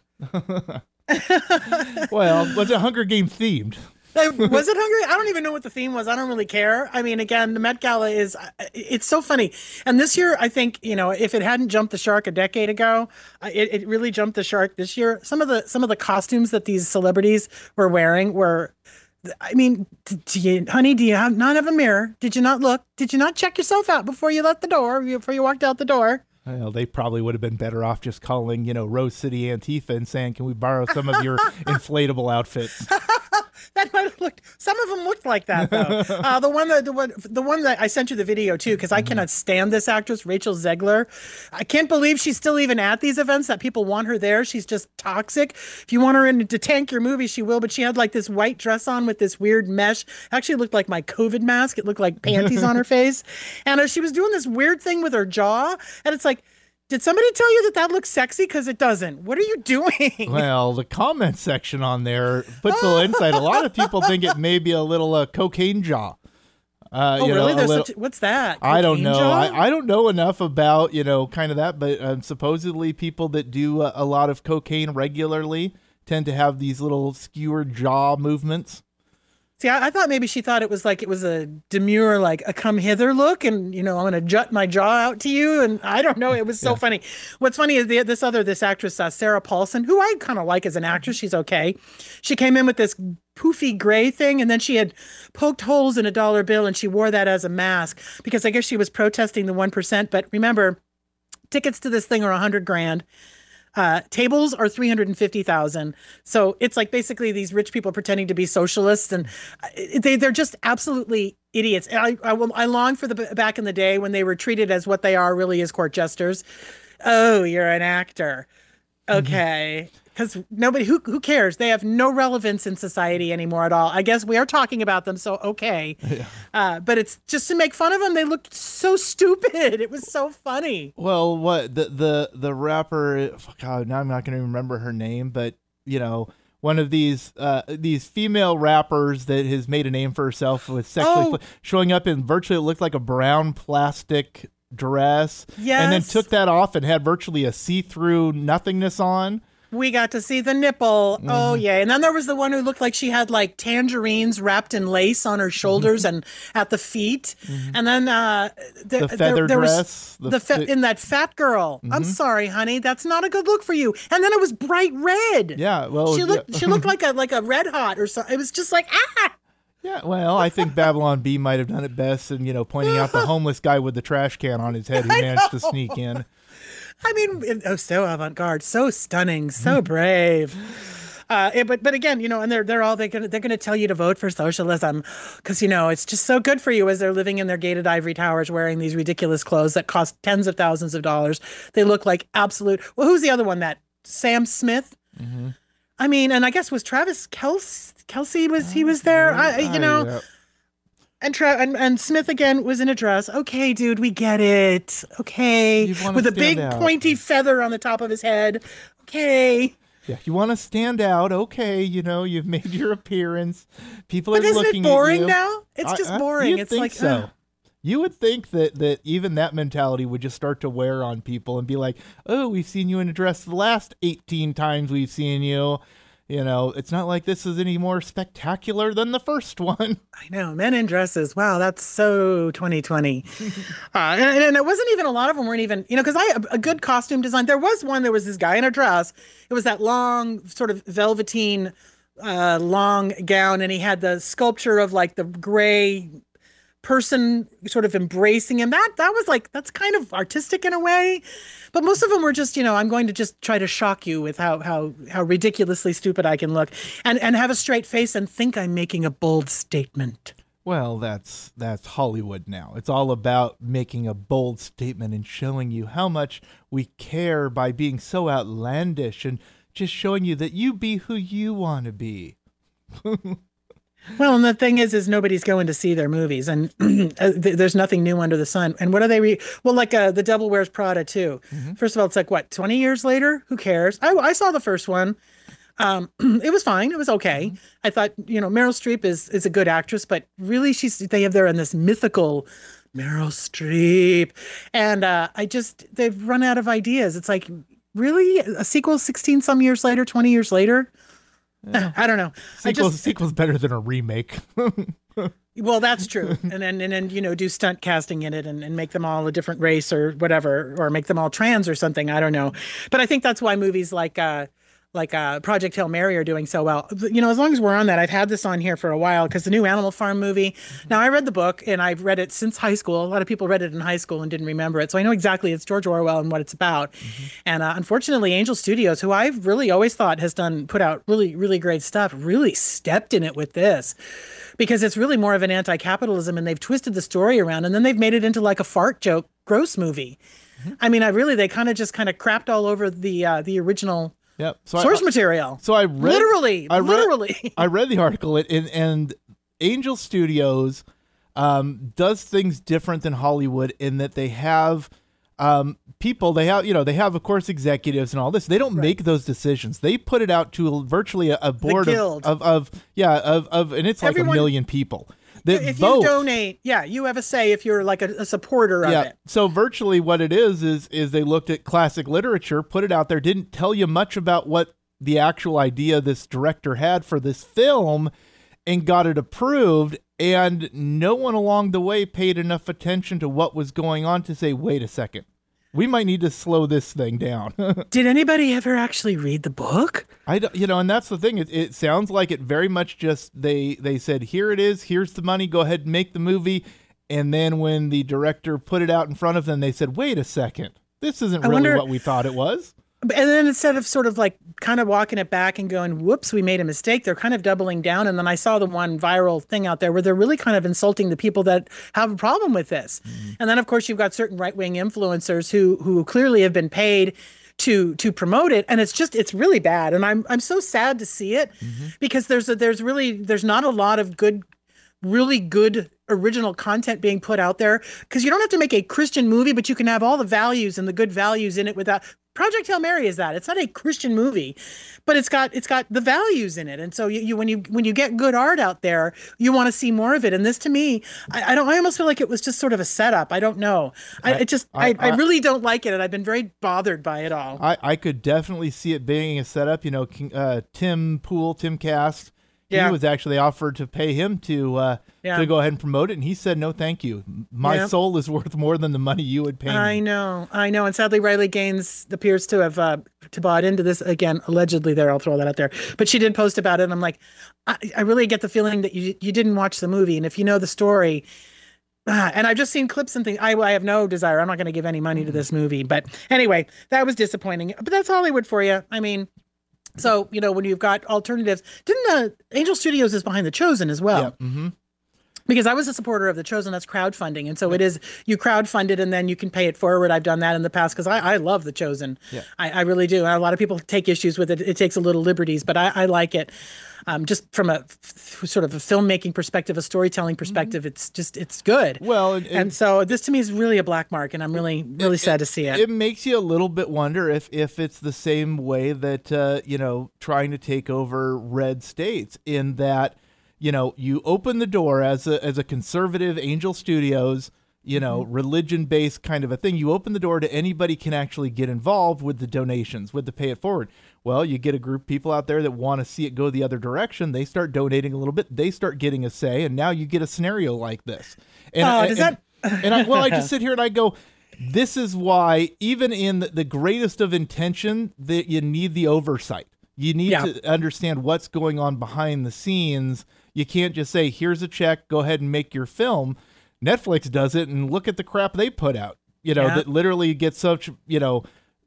[SPEAKER 3] Well, was it Hunger Game themed?
[SPEAKER 2] Was it hungry? I don't even know what the theme was. I don't really care. I mean, again, the Met Gala is, it's so funny. And this year, I think, you know, if it hadn't jumped the shark a decade ago, it, it really jumped the shark this year. Some of the, some of the costumes that these celebrities were wearing were, I mean, do you, honey, do you have, not have a mirror? Did you not look? Did you not check yourself out before you left the door, before you walked out the door?
[SPEAKER 3] Well, they probably would have been better off just calling, you know, Rose City Antifa and saying, can we borrow some of your inflatable outfits?
[SPEAKER 2] That might have looked. Some of them looked like that, though. uh, the one that the one the one that I sent you the video too, because I cannot stand this actress, Rachel Zegler. I can't believe she's still even at these events. That people want her there. She's just toxic. If you want her in to tank your movie, she will. But she had like this white dress on with this weird mesh. Actually, looked like my COVID mask. It looked like panties on her face, and uh, she was doing this weird thing with her jaw, and it's like. Did somebody tell you that that looks sexy? Because it doesn't. What are you doing?
[SPEAKER 3] Well, the comment section on there puts a little insight. A lot of people think it may be a little uh, cocaine jaw. Uh,
[SPEAKER 2] oh,
[SPEAKER 3] you
[SPEAKER 2] really?
[SPEAKER 3] know,
[SPEAKER 2] There's
[SPEAKER 3] little,
[SPEAKER 2] such, what's that?
[SPEAKER 3] I don't know.
[SPEAKER 2] Jaw?
[SPEAKER 3] I, I don't know enough about, you know, kind of that. But um, supposedly people that do a, a lot of cocaine regularly tend to have these little skewered jaw movements.
[SPEAKER 2] See, I, I thought maybe she thought it was like it was a demure, like a come hither look, and you know, I'm gonna jut my jaw out to you, and I don't know. It was so yeah. funny. What's funny is the, this other this actress, uh, Sarah Paulson, who I kind of like as an actress. She's okay. She came in with this poofy gray thing, and then she had poked holes in a dollar bill, and she wore that as a mask because I guess she was protesting the one percent. But remember, tickets to this thing are a hundred grand. Uh, tables are three hundred fifty thousand. So it's like basically these rich people pretending to be socialists, and they, they're just absolutely idiots. And I, I, I long for the back in the day when they were treated as what they are really as court jesters. Oh, you're an actor. Okay. Because nobody, who who cares? They have no relevance in society anymore at all. I guess we are talking about them, so okay. Yeah. Uh, but it's just to make fun of them. They looked so stupid. It was so funny.
[SPEAKER 3] Well, what the the the rapper? God, now I'm not going to remember her name, but you know, one of these uh, these female rappers that has made a name for herself with sexually
[SPEAKER 2] Oh.
[SPEAKER 3] showing up in virtually it looked like a brown plastic dress, and then
[SPEAKER 2] Yes.
[SPEAKER 3] took that off and had virtually a see-through nothingness on.
[SPEAKER 2] We got to see the nipple.
[SPEAKER 3] Mm-hmm.
[SPEAKER 2] Oh, yeah. And then there was the one who looked like she had like tangerines wrapped in lace on her shoulders and at the feet. And then uh, th-
[SPEAKER 3] The feather
[SPEAKER 2] there, there was
[SPEAKER 3] dress, the
[SPEAKER 2] the fa-
[SPEAKER 3] fi-
[SPEAKER 2] in that fat girl. I'm sorry, honey. That's not a good look for you. And then it was bright red.
[SPEAKER 3] Yeah, well,
[SPEAKER 2] She
[SPEAKER 3] yeah.
[SPEAKER 2] looked she looked like a like a red hot or something. It was just like, ah.
[SPEAKER 3] Yeah, well, I think Babylon B might have done it best, and you know, pointing out the homeless guy with the trash can on his head who managed to sneak in.
[SPEAKER 2] I mean, it- oh, so avant-garde, so stunning, so brave. Uh, it- but but again, you know, and they're they're all they're gonna they're gonna tell you to vote for socialism because you know it's just so good for you as they're living in their gated ivory towers wearing these ridiculous clothes that cost tens of thousands of dollars. They look like absolute. Well, who's the other one? That Sam Smith.
[SPEAKER 3] Mm-hmm.
[SPEAKER 2] I mean, and I guess was Travis Kelsey. Kelsey was he was there? I, you know.
[SPEAKER 3] I, uh,
[SPEAKER 2] And, Tra- and and Smith again was in a dress. Okay, dude, we get it. Okay,
[SPEAKER 3] You wanna
[SPEAKER 2] with a
[SPEAKER 3] stand
[SPEAKER 2] big
[SPEAKER 3] out.
[SPEAKER 2] pointy feather on the top of his head. Okay,
[SPEAKER 3] yeah, you want to stand out, okay? You know, you've made your appearance. People
[SPEAKER 2] but
[SPEAKER 3] are
[SPEAKER 2] isn't
[SPEAKER 3] looking
[SPEAKER 2] it boring
[SPEAKER 3] at you.
[SPEAKER 2] now? It's
[SPEAKER 3] I-
[SPEAKER 2] just
[SPEAKER 3] I-
[SPEAKER 2] boring.
[SPEAKER 3] you'd
[SPEAKER 2] It's
[SPEAKER 3] think
[SPEAKER 2] like
[SPEAKER 3] so.
[SPEAKER 2] ugh.
[SPEAKER 3] You would think that that even that mentality would just start to wear on people and be like, "Oh, we've seen you in a dress the last eighteen times we've seen you." You know, it's not like this is any more spectacular than the first one.
[SPEAKER 2] I know, men in dresses. Wow, that's so twenty twenty. uh, and, and it wasn't even a lot of them weren't even, you know, because I a good costume design. There was one. There was this guy in a dress. It was that long, sort of velveteen, uh, long gown, and he had the sculpture of like the gray person sort of embracing him. That that was like that's kind of artistic in a way, but most of them were just, you know, I'm going to just try to shock you with how how how ridiculously stupid I can look, and and have a straight face and think I'm making a bold statement.
[SPEAKER 3] Well, that's that's Hollywood now. It's all about making a bold statement and showing you how much we care by being so outlandish and just showing you that you be who you want to be.
[SPEAKER 2] Well, and the thing is, is nobody's going to see their movies, and uh, th- there's nothing new under the sun. And what are they? Re- well, like uh, The Devil Wears Prada too. First of all, it's like what twenty years later. Who cares? I, I saw the first one. Um, it was fine. It was okay. I thought, you know, Meryl Streep is is a good actress, but really, she's they have there in this mythical Meryl Streep, and uh, I just they've run out of ideas. It's like really a sequel sixteen some years later, twenty years later. I don't know. I
[SPEAKER 3] Sequel's,
[SPEAKER 2] just
[SPEAKER 3] sequel's better than a remake.
[SPEAKER 2] Well, that's true. And then, and then, you know, do stunt casting in it and, and make them all a different race or whatever, or make them all trans or something. I don't know. But I think that's why movies like, uh, like uh, Project Hail Mary are doing so well. You know, as long as we're on that, I've had this on here for a while because the new Animal Farm movie. Now, I read the book and I've read it since high school. A lot of people read it in high school and didn't remember it. So I know exactly it's George Orwell and what it's about. Mm-hmm. And uh, unfortunately, Angel Studios, who I've really always thought has done, put out really, really great stuff, really stepped in it with this. Because it's really more of an anti-capitalism, and they've twisted the story around, and then they've made it into like a fart joke, gross movie. Mm-hmm. I mean, I really, they kind of just kind of crapped all over the uh, the original
[SPEAKER 3] Yep. So
[SPEAKER 2] source
[SPEAKER 3] I,
[SPEAKER 2] material.
[SPEAKER 3] So I read,
[SPEAKER 2] literally,
[SPEAKER 3] I read,
[SPEAKER 2] literally.
[SPEAKER 3] I read the article, and, and Angel Studios um, does things different than Hollywood in that they have um, people. They have, you know, they have of course executives and all this. They don't right. make those decisions. They put it out to virtually a, a board of, of of yeah of of, and it's like Everyone, a million people. That
[SPEAKER 2] if
[SPEAKER 3] vote.
[SPEAKER 2] you donate, yeah, you have a say if you're like a, a supporter of
[SPEAKER 3] yeah.
[SPEAKER 2] it.
[SPEAKER 3] So virtually what it is, is, is they looked at classic literature, put it out there, didn't tell you much about what the actual idea this director had for this film, and got it approved. And no one along the way paid enough attention to what was going on to say, wait a second, we might need to slow this thing down.
[SPEAKER 2] Did anybody ever actually read the book?
[SPEAKER 3] I don't, you know, and that's the thing. It, it sounds like it very much just they they said, here it is, here's the money, go ahead and make the movie. And then when the director put it out in front of them, they said, wait a second, this isn't
[SPEAKER 2] I
[SPEAKER 3] really
[SPEAKER 2] wonder,
[SPEAKER 3] what we thought it was.
[SPEAKER 2] And then instead of sort of like kind of walking it back and going, whoops, we made a mistake, they're kind of doubling down. And then I saw the one viral thing out there where they're really kind of insulting the people that have a problem with this. Mm-hmm. And then, of course, you've got certain right-wing influencers who who clearly have been paid to to promote it, and it's just it's really bad. And I'm I'm so sad to see it mm-hmm. because there's a, there's really there's not a lot of good, really good original content being put out there, because you don't have to make a Christian movie, but you can have all the values and the good values in it without Project Hail Mary is that. It's not a Christian movie, but it's got it's got the values in it. And so you, you when you when you get good art out there, you want to see more of it. And this to me, I, I don't I almost feel like it was just sort of a setup. I don't know. I, I it just I, I, I really don't like it, and I've been very bothered by it all.
[SPEAKER 3] I, I could definitely see it being a setup. You know, uh, Tim Pool, Tim Cast.
[SPEAKER 2] Yeah.
[SPEAKER 3] He was actually offered to pay him to uh, yeah. to go ahead and promote it, and he said, no, thank you. My yeah. soul is worth more than the money you would pay me.
[SPEAKER 2] I know, I know. And sadly, Riley Gaines appears to have uh, to bought into this. Again, allegedly there, I'll throw that out there. But she did post about it, and I'm like, I, I really get the feeling that you you didn't watch the movie, and if you know the story... Uh, and I've just seen clips and things. I, I have no desire. I'm not going to give any money to this movie. But anyway, that was disappointing. But that's Hollywood for you. I mean... So, you know, when you've got alternatives, didn't uh, Angel Studios is behind The Chosen as well?
[SPEAKER 3] Yeah. Mm-hmm.
[SPEAKER 2] Because I was a supporter of The Chosen. That's crowdfunding. And so it is, you crowdfund it and then you can pay it forward. I've done that in the past because I, I love The Chosen. Yeah. I, I really do. And a lot of people take issues with it. It takes a little liberties, but I, I like it. Um, just from a f- sort of a filmmaking perspective, a storytelling perspective, mm-hmm. it's just, it's good.
[SPEAKER 3] Well, it,
[SPEAKER 2] and so this to me is really a black mark, and I'm really, really it, sad to see it.
[SPEAKER 3] It makes you a little bit wonder if, if it's the same way that, uh, you know, trying to take over red states, in that, you know, you open the door as a, as a conservative Angel Studios, you know, mm-hmm. religion-based kind of a thing. You open the door to anybody can actually get involved with the donations, with the pay it forward. Well, you get a group of people out there that want to see it go the other direction. They start donating a little bit. They start getting a say, and now you get a scenario like this. And,
[SPEAKER 2] oh,
[SPEAKER 3] and,
[SPEAKER 2] does that?
[SPEAKER 3] And, and I, well, I just sit here and I go, this is why, even in the greatest of intention, that you need the oversight. You need yeah. to understand what's going on behind the scenes. You can't just say, here's a check, go ahead and make your film. Netflix does it, and look at the crap they put out, you know, yeah. that literally gets such, you know,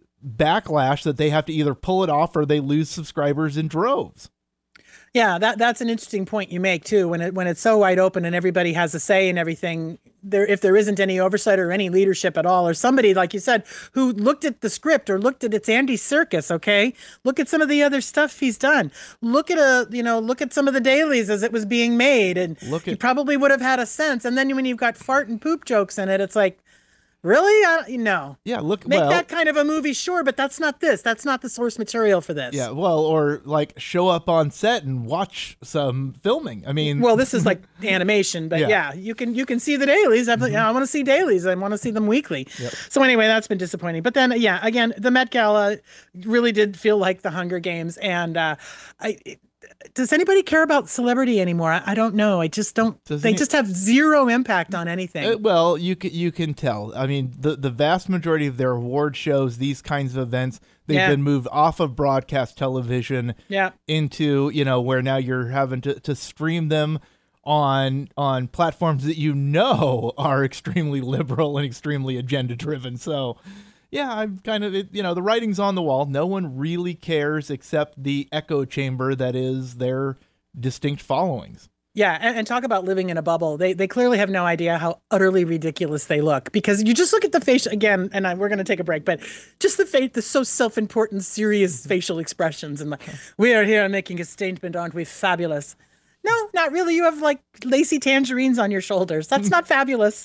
[SPEAKER 3] backlash that they have to either pull it off or they lose subscribers in droves.
[SPEAKER 2] Yeah, that that's an interesting point you make too. When it when it's so wide open and everybody has a say in everything, there if there isn't any oversight or any leadership at all, or somebody like you said who looked at the script or looked at it's Andy Serkis, okay, look at some of the other stuff he's done. Look at a you know look at some of the dailies as it was being made, and look at, you probably would have had a sense. And then when you've got fart and poop jokes in it, it's like, really? I, no.
[SPEAKER 3] Yeah, look.
[SPEAKER 2] Make
[SPEAKER 3] well,
[SPEAKER 2] that kind of a movie, sure, but that's not this. That's not the source material for this.
[SPEAKER 3] Yeah, well, or like show up on set and watch some filming. I mean,
[SPEAKER 2] well, this is like animation, but yeah, yeah you can you can see the dailies. I, mm-hmm. I want to see dailies. I want to see them weekly. Yep. So anyway, that's been disappointing. But then, yeah, again, the Met Gala really did feel like the Hunger Games, and uh, I. It, does anybody care about celebrity anymore? I, I don't know. I just don't. Doesn't they it, just have zero impact on anything.
[SPEAKER 3] Uh, well, you can you can tell. I mean, the the vast majority of their award shows, these kinds of events, they've yeah. been moved off of broadcast television
[SPEAKER 2] yeah.
[SPEAKER 3] into, you know, where now you're having to, to stream them on on platforms that you know are extremely liberal and extremely agenda driven. So. Yeah, I'm kind of, you know, the writing's on the wall. No one really cares except the echo chamber that is their distinct followings.
[SPEAKER 2] Yeah, and, and talk about living in a bubble. They they clearly have no idea how utterly ridiculous they look, because you just look at the facial, again, and I, we're going to take a break, but just the face, the so self-important, serious facial expressions. And like, we are here making a statement, aren't we? Fabulous. No, not really. You have like lacy tangerines on your shoulders. That's not fabulous.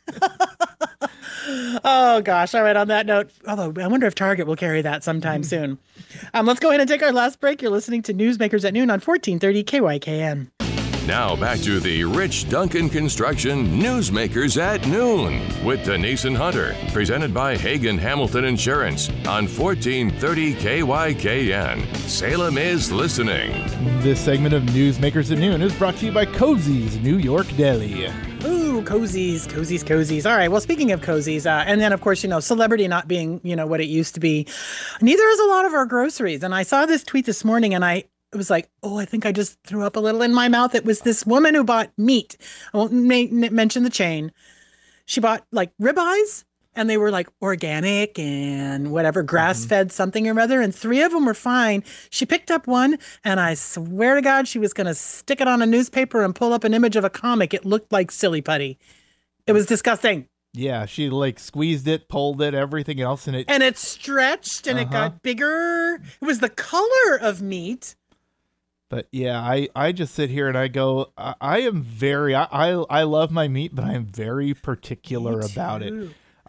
[SPEAKER 2] Oh gosh. All right. On that note, although I wonder if Target will carry that sometime soon. Um, let's go ahead and take our last break. You're listening to Newsmakers at Noon on fourteen thirty K Y K N.
[SPEAKER 1] Now back to the Rich Duncan Construction Newsmakers at Noon with Denise and Hunter, presented by Hagen Hamilton Insurance on fourteen thirty K Y K N. Salem is listening.
[SPEAKER 3] This segment of Newsmakers at Noon is brought to you by Cozy's New York Deli.
[SPEAKER 2] Ooh, cozies, cozies, cozies. All right. Well, speaking of cozies, uh, and then, of course, you know, celebrity not being, you know, what it used to be, neither is a lot of our groceries. And I saw this tweet this morning, and I it was like, oh, I think I just threw up a little in my mouth. It was this woman who bought meat. I won't ma- mention the chain. She bought like ribeyes, and they were like organic and whatever, grass-fed mm-hmm. something or other, and three of them were fine. She picked up one, and I swear to God, she was going to stick it on a newspaper and pull up an image of a comic. It looked like silly putty. It was disgusting.
[SPEAKER 3] Yeah, she like squeezed it, pulled it, everything else, and it...
[SPEAKER 2] And it stretched, and uh-huh. it got bigger. It was the color of meat.
[SPEAKER 3] But yeah, I, I just sit here and I go, I, I am very, I, I I love my meat, but I am very particular about it.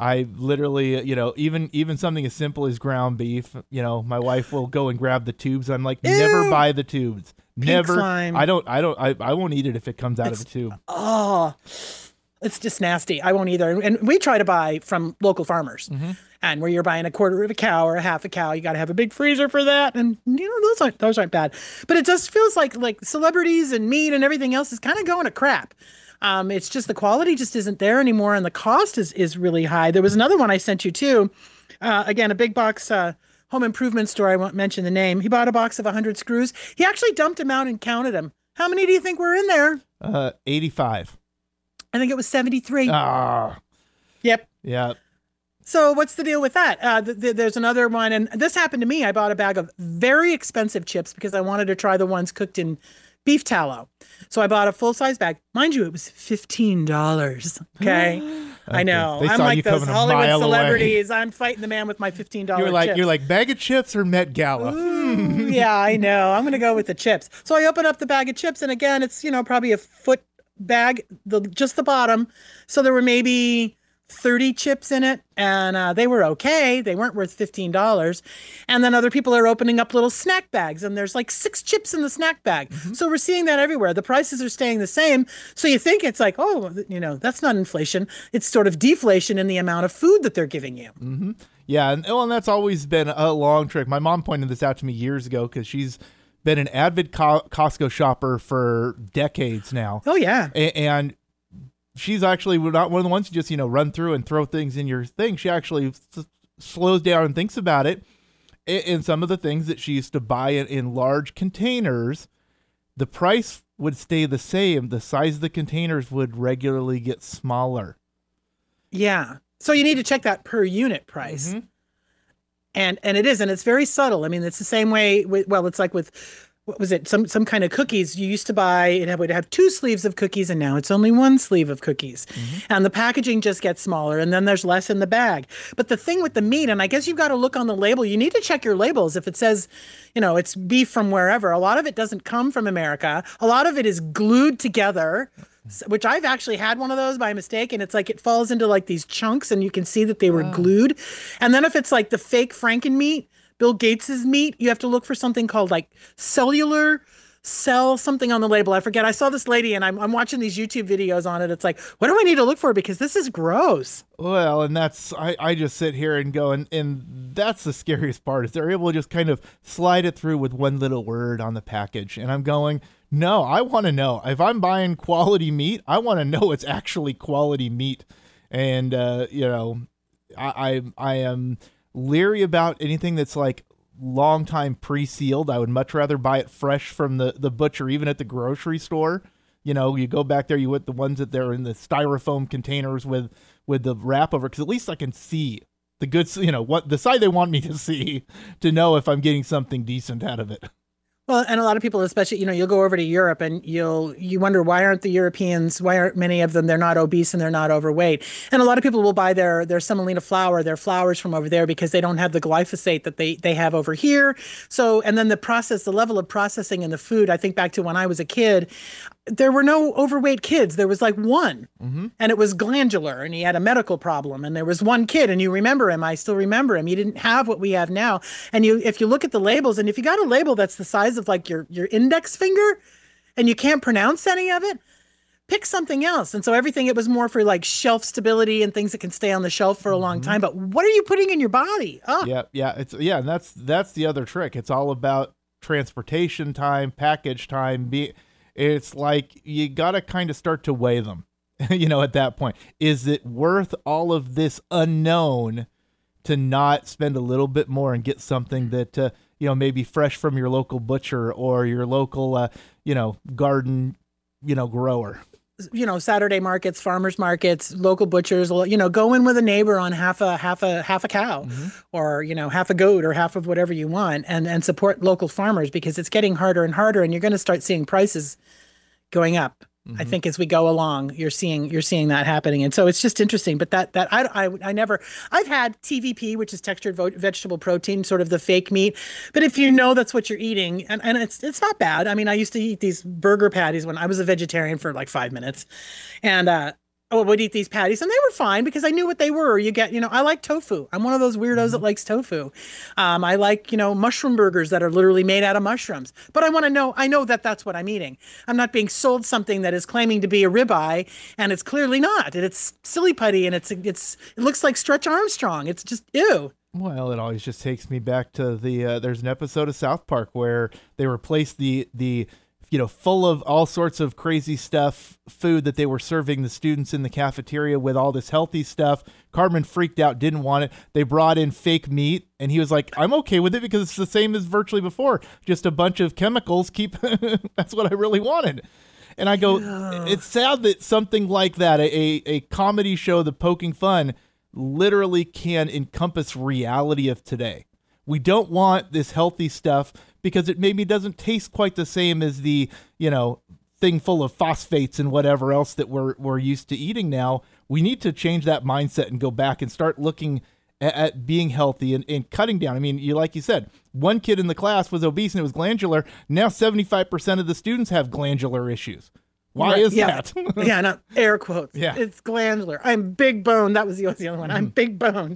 [SPEAKER 3] I literally, you know, even even something as simple as ground beef, you know, my wife will go and grab the tubes. I'm like,
[SPEAKER 2] Ew.
[SPEAKER 3] never buy the tubes.
[SPEAKER 2] Pink
[SPEAKER 3] Never.
[SPEAKER 2] slime.
[SPEAKER 3] I don't, I don't, I, I won't eat it if it comes out
[SPEAKER 2] It's,
[SPEAKER 3] of a tube.
[SPEAKER 2] Oh, it's just nasty. I won't either. And we try to buy from local farmers. Mm-hmm. And where you're buying a quarter of a cow or a half a cow, you got to have a big freezer for that. And, you know, those aren't, those aren't bad. But it just feels like, like celebrities and meat and everything else is kind of going to crap. Um, it's just the quality just isn't there anymore. And the cost is, is really high. There was another one I sent you too. Uh, again, a big box uh, home improvement store. I won't mention the name. He bought a box of one hundred screws. He actually dumped them out and counted them. How many do you think were in there?
[SPEAKER 3] Uh, eighty-five.
[SPEAKER 2] I think it was seventy-three.
[SPEAKER 3] Ah.
[SPEAKER 2] Yep.
[SPEAKER 3] Yeah.
[SPEAKER 2] So what's the deal with that? Uh, th- th- there's another one, and this happened to me. I bought a bag of very expensive chips because I wanted to try the ones cooked in beef tallow. So I bought a full-size bag. Mind you, it was fifteen dollars. Okay? okay. I know.
[SPEAKER 3] They
[SPEAKER 2] I'm
[SPEAKER 3] saw
[SPEAKER 2] like
[SPEAKER 3] you
[SPEAKER 2] those
[SPEAKER 3] coming a
[SPEAKER 2] Hollywood
[SPEAKER 3] mile
[SPEAKER 2] celebrities. Away. I'm fighting the man with my fifteen dollars
[SPEAKER 3] You're like,
[SPEAKER 2] chips.
[SPEAKER 3] you're like, bag of chips or Met Gala?
[SPEAKER 2] Ooh, yeah, I know. I'm going to go with the chips. So I open up the bag of chips, and again, it's, you know, probably a foot bag, the just the bottom. So there were maybe thirty chips in it, and uh, they were okay. They weren't worth fifteen dollars. And then other people are opening up little snack bags, and there's like six chips in the snack bag. Mm-hmm. So we're seeing that everywhere. The prices are staying the same. So you think it's like, oh, you know, that's not inflation. It's sort of deflation in the amount of food that they're giving you.
[SPEAKER 3] Mm-hmm. Yeah, and, well, and that's always been a long trick. My mom pointed this out to me years ago because she's been an avid Co- Costco shopper for decades now.
[SPEAKER 2] Oh, yeah.
[SPEAKER 3] A- and she's actually not one of the ones who just, you know, run through and throw things in your thing. She actually s- slows down and thinks about it. A- and some of the things that she used to buy in, in large containers, the price would stay the same. The size of the containers would regularly get smaller.
[SPEAKER 2] Yeah. So you need to check that per unit price. Mm-hmm. And and it is, and it's very subtle. I mean, it's the same way with, well, it's like with, what was it? Some some kind of cookies. You used to buy, it would have two sleeves of cookies, and now it's only one sleeve of cookies. Mm-hmm. And the packaging just gets smaller, and then there's less in the bag. But the thing with the meat, and I guess you've got to look on the label, you need to check your labels. If it says, you know, it's beef from wherever, a lot of it doesn't come from America. A lot of it is glued together, which I've actually had one of those by mistake, and it's like it falls into like these chunks, and you can see that they were oh. glued. And then if it's like the fake Franken meat, Bill Gates's meat, you have to look for something called like cellular cell something on the label. I forget. I saw this lady, and I'm I'm watching these YouTube videos on it. It's like, what do I need to look for? Because this is gross.
[SPEAKER 3] Well, and that's, I, I just sit here and go, and, and that's the scariest part, is they're able to just kind of slide it through with one little word on the package. And I'm going, no, I want to know. If I'm buying quality meat, I want to know it's actually quality meat. And, uh, you know, I, I, I am leery about anything that's like long time pre-sealed. I would much rather buy it fresh from the, the butcher, even at the grocery store. You know, you go back there, you get the ones that they're in the styrofoam containers with, with the wrap over, because at least I can see the good, you know, what the side they want me to see to know if I'm getting something decent out of it.
[SPEAKER 2] Well, and a lot of people, especially, you know, you'll go over to Europe and you'll, you wonder, why aren't the Europeans, why aren't many of them, they're not obese and they're not overweight. And a lot of people will buy their, their semolina flour, their flours from over there because they don't have the glyphosate that they, they have over here. So, and then the process, the level of processing in the food, I think back to when I was a kid, there were no overweight kids. There was like one, mm-hmm. and it was glandular, and he had a medical problem. And there was one kid, and you remember him. I still remember him. He didn't have what we have now. And you, if you look at the labels, and if you got a label that's the size of like your, your index finger, and you can't pronounce any of it, pick something else. And so everything, it was more for like shelf stability and things that can stay on the shelf for a long mm-hmm. time. But what are you putting in your body? Oh.
[SPEAKER 3] Yeah, yeah, it's yeah, and that's that's the other trick. It's all about transportation time, package time, be. It's like you got to kind of start to weigh them, you know, at that point. Is it worth all of this unknown to not spend a little bit more and get something that, uh, you know, maybe fresh from your local butcher or your local, uh, you know, garden, you know, grower?
[SPEAKER 2] You know, Saturday markets, farmers markets, local butchers, you know, go in with a neighbor on half a half a half a cow mm-hmm. or, you know, half a goat or half of whatever you want, and, and support local farmers, because it's getting harder and harder, and you're going to start seeing prices going up. Mm-hmm. I think as we go along, you're seeing you're seeing that happening. And so it's just interesting. But that that I, I, I never I've had T V P, which is textured vo- vegetable protein, sort of the fake meat. But if you know that's what you're eating, and, and it's it's not bad. I mean, I used to eat these burger patties when I was a vegetarian for like five minutes. And uh, oh, would eat these patties, and they were fine because I knew what they were. You get, you know, I like tofu. I'm one of those weirdos mm-hmm. that likes tofu. Um, I like, you know, mushroom burgers that are literally made out of mushrooms. But I want to know, I know that that's what I'm eating. I'm not being sold something that is claiming to be a ribeye, and it's clearly not. And it's silly putty, and it's it's it looks like Stretch Armstrong. It's just ew.
[SPEAKER 3] Well, it always just takes me back to the. Uh, there's an episode of South Park where they replaced the the. you know, full of all sorts of crazy stuff, food that they were serving the students in the cafeteria with all this healthy stuff. Cartman freaked out, didn't want it. They brought in fake meat, and he was like, I'm okay with it because it's the same as virtually before. Just a bunch of chemicals keep, that's what I really wanted. And I go, yeah. It's sad that something like that, a, a, a comedy show, The Poking Fun, literally can encompass reality of today. We don't want this healthy stuff because it maybe doesn't taste quite the same as the, you know, thing full of phosphates and whatever else that we're we're used to eating now. We need to change that mindset and go back and start looking at, at being healthy and, and cutting down. I mean, you like you said, one kid in the class was obese and it was glandular. Now seventy-five percent of the students have glandular issues. Why right, is
[SPEAKER 2] yeah.
[SPEAKER 3] that?
[SPEAKER 2] yeah, no, air quotes.
[SPEAKER 3] Yeah.
[SPEAKER 2] It's glandular. I'm big boned. That was the other one. I'm big boned.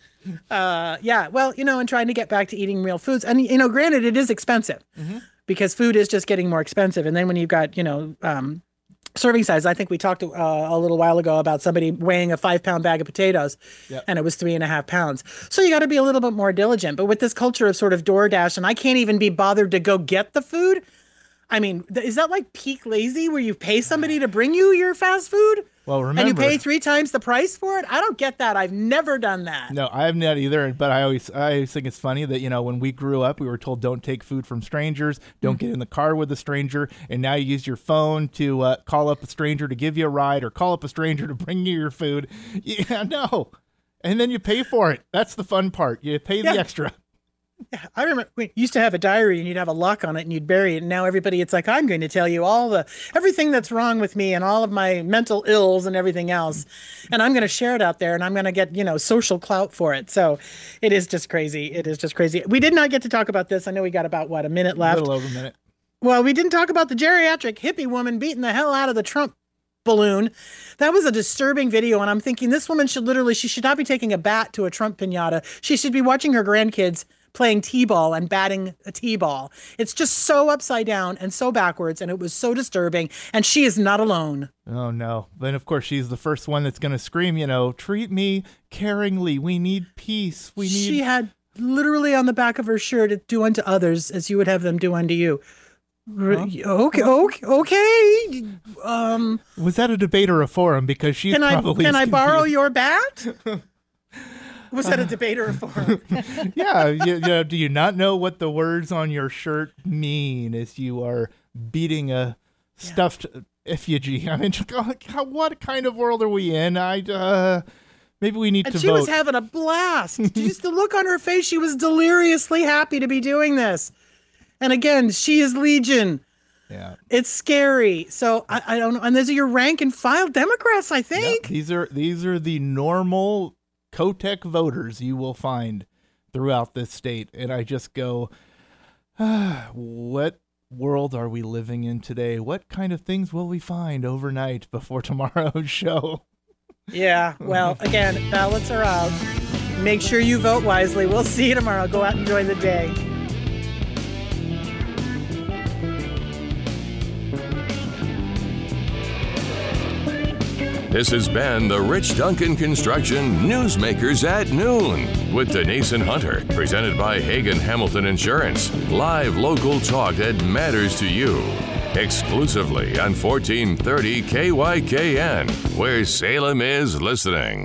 [SPEAKER 2] Uh, yeah, well, you know, and trying to get back to eating real foods. And, you know, granted, it is expensive mm-hmm. because food is just getting more expensive. And then when you've got, you know, um, serving size, I think we talked uh, a little while ago about somebody weighing a five pound bag of potatoes yep. and it was three and a half pounds. So you got to be a little bit more diligent. But with this culture of sort of DoorDash, and I can't even be bothered to go get the food. I mean, th- is that like peak lazy where you pay somebody to bring you your fast food?
[SPEAKER 3] Well, remember,
[SPEAKER 2] and you pay three times the price for it? I don't get that. I've never done that.
[SPEAKER 3] No, I have not either. But I always, I always think it's funny that, you know, when we grew up, we were told don't take food from strangers, don't mm-hmm. get in the car with a stranger, and now you use your phone to uh, call up a stranger to give you a ride or call up a stranger to bring you your food. Yeah, no. And then you pay for it. That's the fun part. You pay yeah. the extra.
[SPEAKER 2] Yeah, I remember we used to have a diary and you'd have a lock on it and you'd bury it. And now everybody, it's like, I'm going to tell you all the, everything that's wrong with me and all of my mental ills and everything else. And I'm going to share it out there and I'm going to get, you know, social clout for it. So it is just crazy. It is just crazy. We did not get to talk about this. I know we got about, what, a minute left?
[SPEAKER 3] A little over a minute.
[SPEAKER 2] Well, we didn't talk about the geriatric hippie woman beating the hell out of the Trump balloon. That was a disturbing video. And I'm thinking this woman should literally, she should not be taking a bat to a Trump piñata. She should be watching her grandkids playing t-ball and batting a t-ball. It's just so upside down and so backwards, and it was so disturbing, and she is not alone.
[SPEAKER 3] Oh, no. Then, of course, she's the first one that's going to scream, you know, treat me caringly. We need peace. We need...
[SPEAKER 2] She had literally on the back of her shirt, do unto others as you would have them do unto you. Huh? Okay, okay, okay. Um,
[SPEAKER 3] was that a debate or a forum? Because she's
[SPEAKER 2] can
[SPEAKER 3] probably...
[SPEAKER 2] I, can I
[SPEAKER 3] confused.
[SPEAKER 2] borrow your bat? Was that a debate or a forum?
[SPEAKER 3] yeah, you, you know, do you not know what the words on your shirt mean as you are beating a stuffed yeah. effigy? I mean, what kind of world are we in? I uh, maybe we need
[SPEAKER 2] and
[SPEAKER 3] to
[SPEAKER 2] she
[SPEAKER 3] vote.
[SPEAKER 2] was having a blast. Just the look on her face, she was deliriously happy to be doing this. And again, she is Legion.
[SPEAKER 3] Yeah,
[SPEAKER 2] it's scary. So I, I don't know. And these are your rank and file Democrats, I think.
[SPEAKER 3] Yep, these are these are the normal Kotek voters you will find throughout this state. And I just go, ah, what world are we living in today? What kind of things will we find overnight before tomorrow's show?
[SPEAKER 2] Yeah, well, again, ballots are out. Make sure you vote wisely. We'll see you tomorrow. Go out and enjoy the day.
[SPEAKER 1] This has been the Rich Duncan Construction Newsmakers at Noon with Denise and Hunter, presented by Hagen Hamilton Insurance. Live local talk that matters to you. Exclusively on fourteen thirty K Y K N, where Salem is listening.